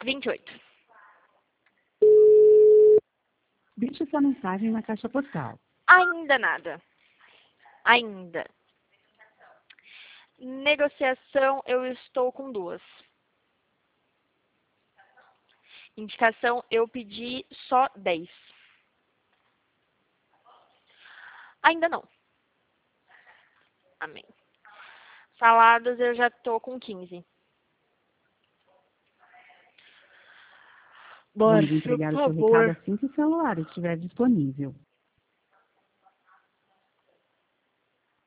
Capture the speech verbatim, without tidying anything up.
vinte e oito. Deixe sua mensagem na caixa postal. Ainda nada. Ainda. Negociação, eu estou com duas. Indicação, eu pedi só dez. Ainda não. Amém. Saladas, eu já tô com quinze. Vamos Márcia, entregar por o seu recado favor. assim que o celular estiver disponível.